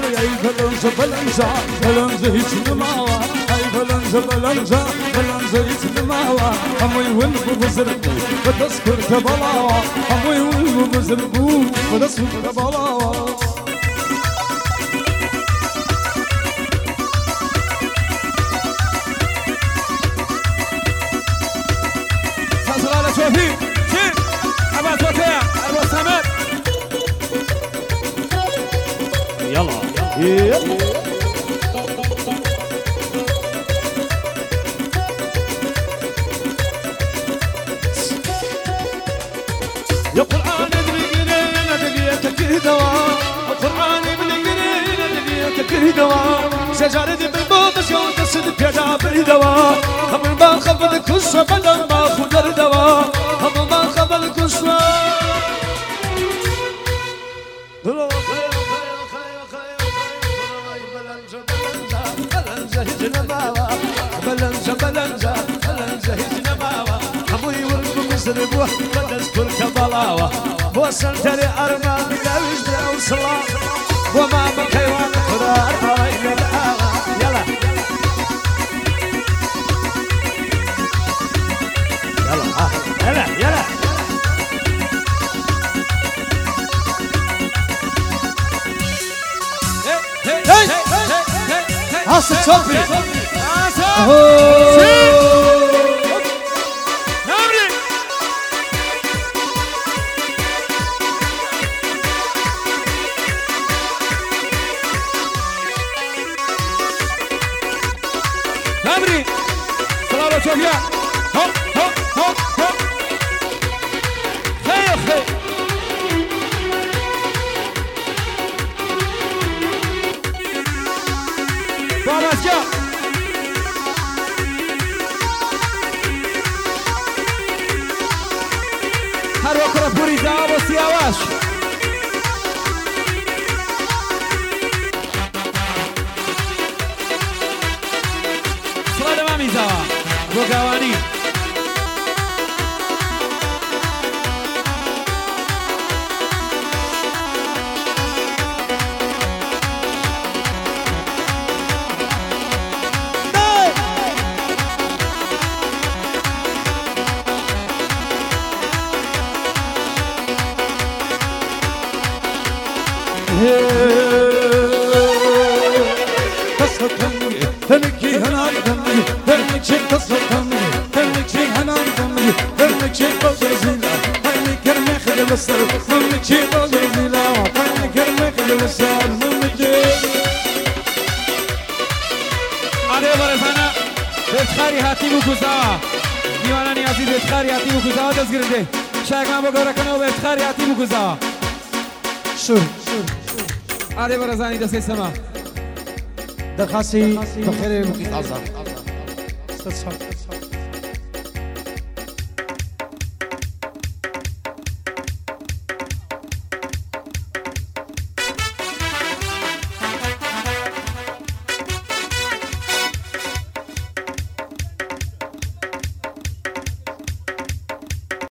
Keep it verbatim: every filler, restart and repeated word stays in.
ای فلنزا فلنزا فلنزا هیچ نماوا ای فلنزا فلنزا فلنزا هیچ نماوا هموی ولبو بزرگو و دست کرد بلاوا هموی ولبو بزرگو و دست کرد بلاوا سازغالة توفي شيل أبا توتيا أبو سامر يلا يا قرآن بلقينا دقيقتك دواء القرآن بلقينا دقيقتك دواء شجرة بالبوط شوت الصدق يا جابر دواء هم ما خبل كسر بدل ما خدر دواء هم ما خبل كسر بلنزا بلنزا بلنزا هجنا باوا هموي ورقو مزربوه بدستور كبلاوة وصلت لي أرمان بلاوش بلاو صلاة وما بكيوان قرار علينا الآوة يلا يلا يلا يلا هاسا توفي نمري صلاة شوفيا هوب هوب هوب هوب خير خير باراسيا هر وقت پوری جواب و سیاوش سوال ما میزاوا بوگوانی قصة تنمي تنكي هنا تنمي تنكي قصة تنمي تنكي هنا تنمي تنكي بوزر زيلا تنكي رمي خلال السر تنكي بوزر زيلا تنكي رمي خلال السر تنكي آره برسانه بسخاری هاتی بکوزا دیوانا نیازی بسخاری هاتی بکوزا دست گرده شاید من بگوره کنه و بسخاری هاتی بکوزا شور آره برسانی دست سما درخواستي بخير مقيت عزار